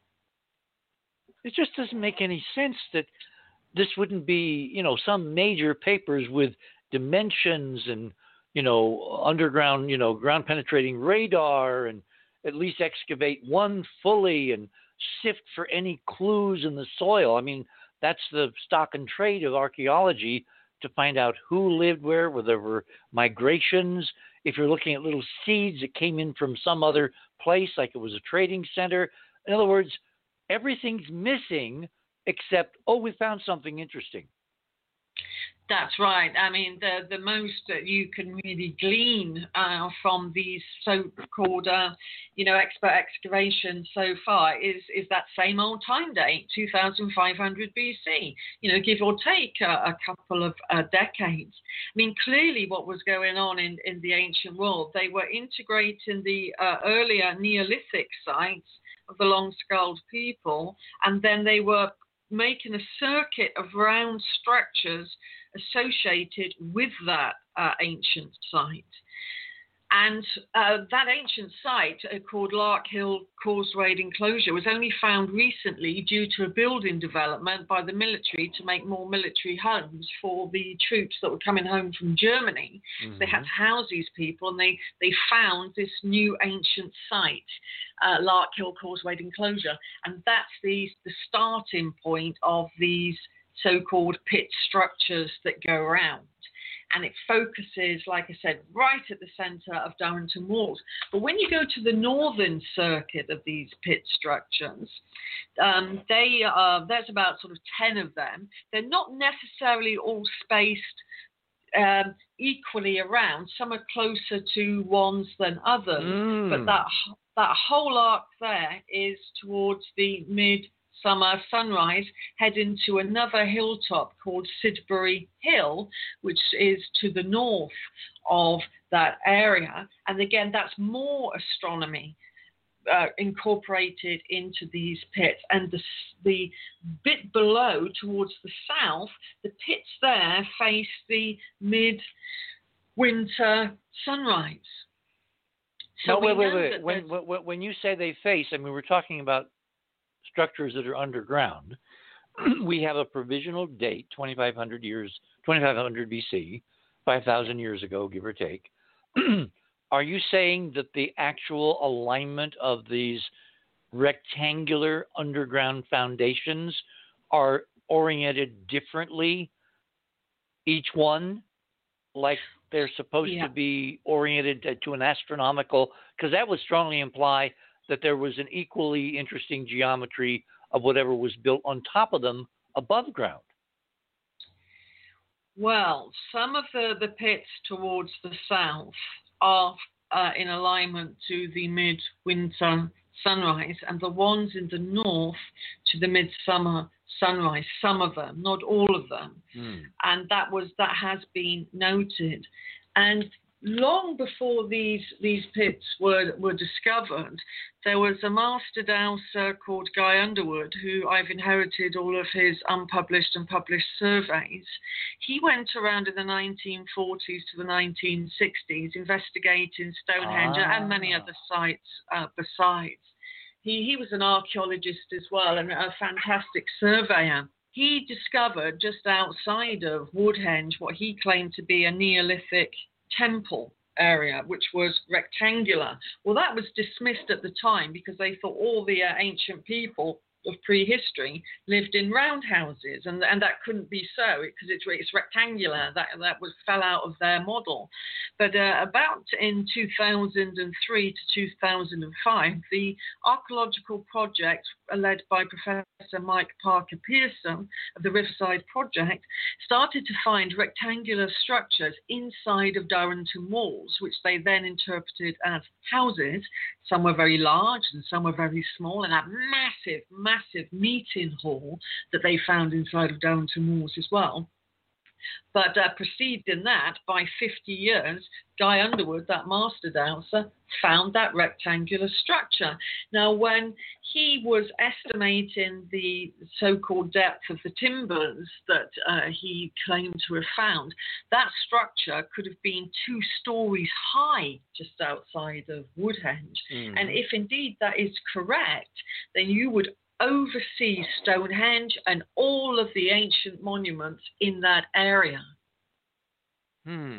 It just doesn't make any sense that this wouldn't be, you know, some major papers with dimensions and, you know, underground, you know, ground penetrating radar, and at least excavate one fully and sift for any clues in the soil. I mean, that's the stock and trade of archaeology, to find out who lived where, whether there were migrations, if you're looking at little seeds that came in from some other place, like it was a trading center. In other words, everything's missing except, oh, we found something interesting. That's right. I mean, the the most that you can really glean uh, from these so-called, uh, you know, expert excavations so far is is that same old time date, two thousand five hundred B C. You know, give or take a, a couple of uh, decades. I mean, clearly, what was going on in in the ancient world, they were integrating the uh, earlier Neolithic sites of the long-skulled people, and then they were making a circuit of round structures associated with that uh, ancient site. And uh, that ancient site, uh, called Larkhill Causeway Enclosure, was only found recently due to a building development by the military to make more military homes for the troops that were coming home from Germany. Mm-hmm. So they had to house these people, and they, they found this new ancient site, uh, Larkhill Causeway Enclosure. And that's the, the starting point of these so-called pit structures that go around. And it focuses, like I said, right at the centre of Durrington Walls. But when you go to the northern circuit of these pit structures, um, they are, there's about sort of ten of them. They're not necessarily all spaced um, equally around. Some are closer to ones than others. Mm. But that that whole arc there is towards the midsummer sunrise, heading to another hilltop called Sidbury Hill, which is to the north of that area. And again, that's more astronomy uh, incorporated into these pits. And the, the bit below, towards the south, the pits there face the mid-winter sunrise. So no, wait, wait, wait. When, when, when you say they face, I mean, we're talking about structures that are underground. We have a provisional date, twenty-five hundred years, twenty-five hundred B C, five thousand years ago, give or take. Are you saying that the actual alignment of these rectangular underground foundations are oriented differently, each one, like they're supposed yeah. to be oriented to, to an astronomical? Because that would strongly imply that there was an equally interesting geometry of whatever was built on top of them above ground. Well, some of the, the pits towards the south are uh, in alignment to the midwinter sunrise, and the ones in the north to the midsummer sunrise, some of them, not all of them. Mm. And that was that has been noted. And long before these these pits were, were discovered, there was a master dowser called Guy Underwood, who I've inherited all of his unpublished and published surveys. He went around in the nineteen forties to the nineteen sixties investigating Stonehenge ah. and many other sites uh, besides. He, he was an archaeologist as well and a fantastic surveyor. He discovered just outside of Woodhenge what he claimed to be a Neolithic temple area, which was rectangular. Well, that was dismissed at the time because they thought all the uh, ancient people of prehistory lived in roundhouses, and and that couldn't be so because it's it's rectangular. That that was fell out of their model. But uh, about in two thousand three to two thousand five, the archaeological project led by Professor Mike Parker Pearson of the Riverside Project started to find rectangular structures inside of Durrington walls, which they then interpreted as houses. Some were very large and some were very small, and that massive, massive meeting hall that they found inside of Durrington walls as well. But uh, preceding that, by fifty years, Guy Underwood, that master dowser, found that rectangular structure. Now, when he was estimating the so-called depth of the timbers that uh, he claimed to have found, that structure could have been two stories high just outside of Woodhenge. Mm. And if indeed that is correct, then you would oversee Stonehenge and all of the ancient monuments in that area. Hmm.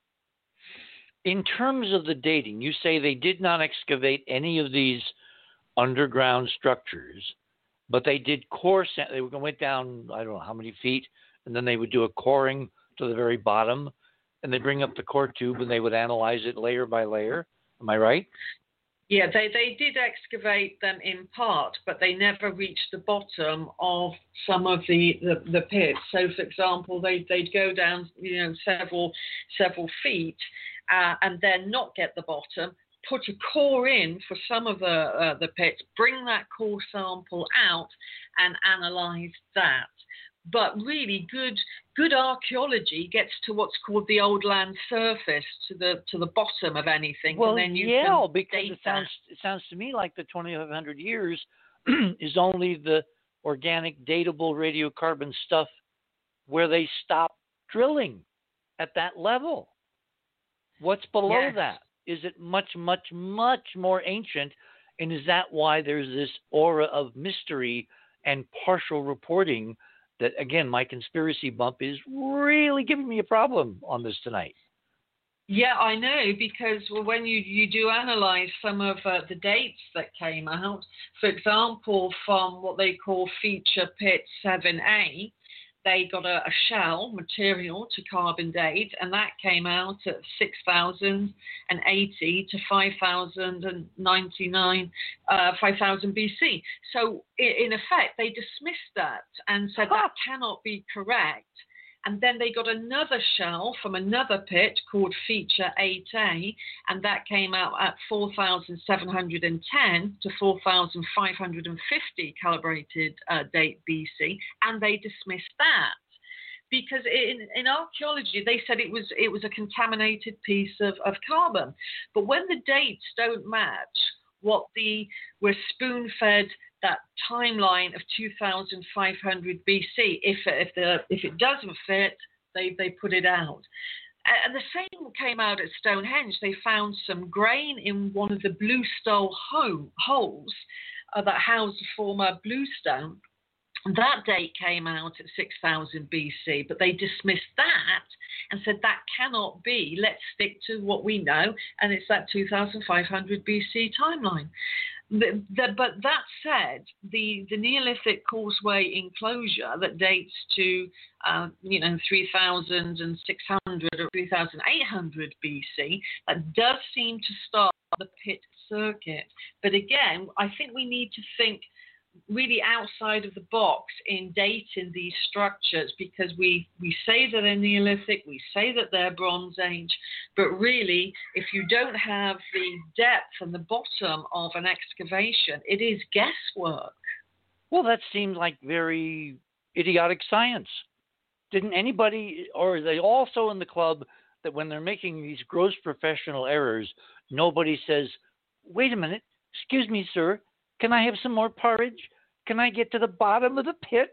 In terms of the dating, you say they did not excavate any of these underground structures, but they did core. They went down, I don't know how many feet, and then they would do a coring to the very bottom, and they bring up the core tube and they would analyze it layer by layer. Am I right? Yeah, they, they did excavate them in part, but they never reached the bottom of some of the, the, the pits. So, for example, they, they'd go down, you know, several several feet uh, and then not get the bottom, put a core in for some of the, uh, the pits, bring that core sample out and analyze that. But really, good good archaeology gets to what's called the old land surface, to the to the bottom of anything. Well, and then you yeah, can because date it sounds that. it sounds to me like the twenty-five hundred years is only the organic, datable radiocarbon stuff where they stop drilling at that level. What's below Yes. that? Is it much, much, much more ancient? And is that why there's this aura of mystery and partial reporting? That, again, my conspiracy bump is really giving me a problem on this tonight. Yeah, I know, because well, when you, you do analyze some of uh, the dates that came out, for example, from what they call Feature Pit seven A, they got a, a shell material to carbon date, and that came out at six thousand eighty to five thousand ninety-nine, uh, five thousand B C. So in effect, they dismissed that and said that cannot be correct. And then they got another shell from another pit called Feature eight A, and that came out at four thousand seven hundred ten to four thousand five hundred fifty calibrated uh, date B C, and they dismissed that. Because in, in archaeology, they said it was it was a contaminated piece of, of carbon. But when the dates don't match what the we're spoon-fed that timeline of two thousand five hundred B C, if if the if it doesn't fit, they they put it out. And the same came out at Stonehenge. They found some grain in one of the bluestone ho- holes uh, that housed the former bluestone. That date came out at six thousand B C, but they dismissed that and said that cannot be. Let's stick to what we know, and it's that two thousand five hundred B C timeline. The, the, but that said, the, the Neolithic causeway enclosure that dates to, uh, you know, three thousand six hundred or three thousand eight hundred B C, that does seem to start the pit circuit. But again, I think we need to think really outside of the box in dating these structures, because we, we say that they're Neolithic, we say that they're Bronze Age, but really, if you don't have the depth and the bottom of an excavation, it is guesswork. Well, that seems like very idiotic science. Didn't anybody, or are they also in the club that when they're making these gross professional errors, nobody says, wait a minute, excuse me, sir, can I have some more porridge? Can I get to the bottom of the pit?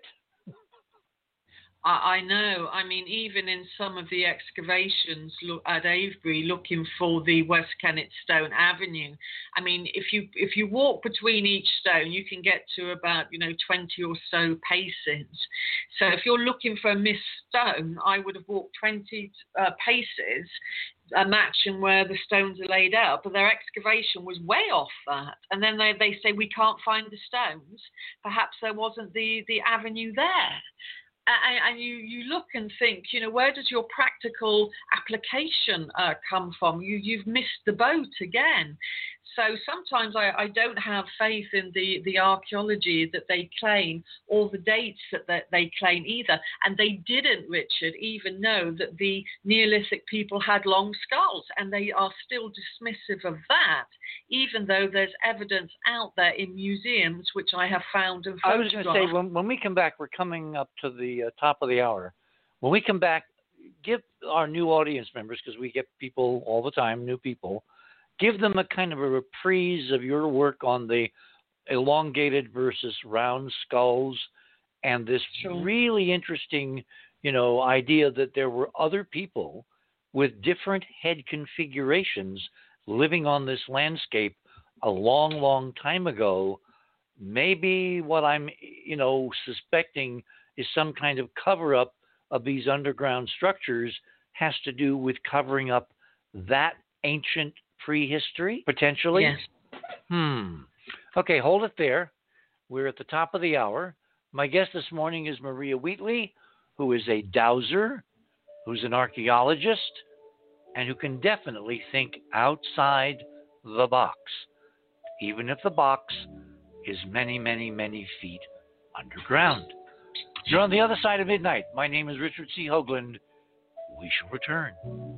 I, I know. I mean, even in some of the excavations look, at Avebury, looking for the West Kennet Stone Avenue. I mean, if you if you walk between each stone, you can get to about you know twenty or so paces. So if you're looking for a missed stone, I would have walked twenty uh, paces. Uh, matching where the stones are laid out, but their excavation was way off that. And then they, they say we can't find the stones. Perhaps there wasn't the, the avenue there. And, and you, you look and think, you know, where does your practical application uh, come from? You, you've missed the boat again. So sometimes I, I don't have faith in the, the archaeology that they claim, or the dates that, that they claim either. And they didn't, Richard, even know that the Neolithic people had long skulls, and they are still dismissive of that, even though there's evidence out there in museums, which I have found and photographed. I was going to say, when, when we come back, we're coming up to the uh, top of the hour. When we come back, give our new audience members, because we get people all the time, new people, give them a kind of a reprise of your work on the elongated versus round skulls, and this sure. really interesting, you know, idea that there were other people with different head configurations living on this landscape a long, long time ago. Maybe what I'm, you know, suspecting is some kind of cover-up of these underground structures has to do with covering up that ancient prehistory, potentially? Yes. Hmm. Okay, hold it there. We're at the top of the hour. My guest this morning is Maria Wheatley, who is a dowser, who's an archaeologist, and who can definitely think outside the box, even if the box is many, many, many feet underground. You're on the other side of midnight. My name is Richard C. Hoagland. We shall return.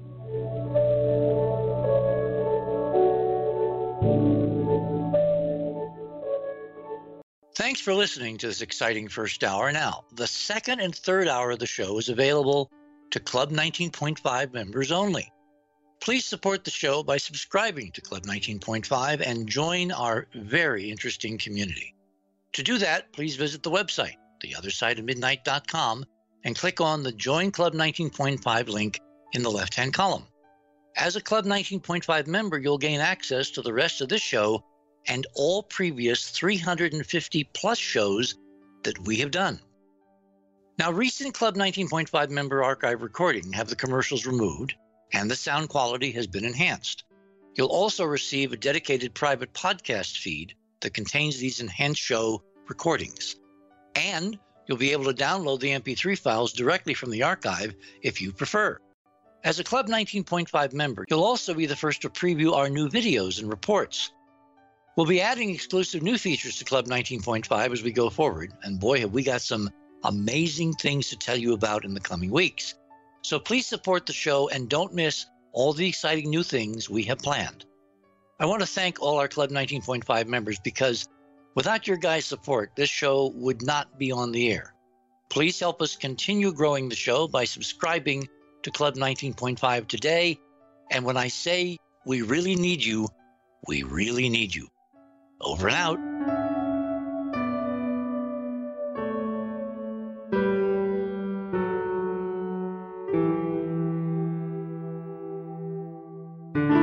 Thanks for listening to this exciting first hour. Now, the second and third hour of the show is available to Club nineteen point five members only. Please support the show by subscribing to Club nineteen point five and join our very interesting community. To do that, please visit the website, the other side of midnight dot com, and click on the Join Club nineteen point five link in the left-hand column. As a Club nineteen point five member, you'll gain access to the rest of this show and all previous three hundred fifty plus shows that we have done. Now, recent Club nineteen point five member archive recording have the commercials removed, and the sound quality has been enhanced. You'll also receive a dedicated private podcast feed that contains these enhanced show recordings. And you'll be able to download the M P three files directly from the archive if you prefer. As a Club nineteen point five member, you'll also be the first to preview our new videos and reports. We'll be adding exclusive new features to Club nineteen point five as we go forward, and boy, have we got some amazing things to tell you about in the coming weeks. So please support the show and don't miss all the exciting new things we have planned. I want to thank all our Club nineteen point five members because without your guys' support, this show would not be on the air. Please help us continue growing the show by subscribing to Club nineteen point five today. And when I say we really need you, we really need you. Over and out. Thank you.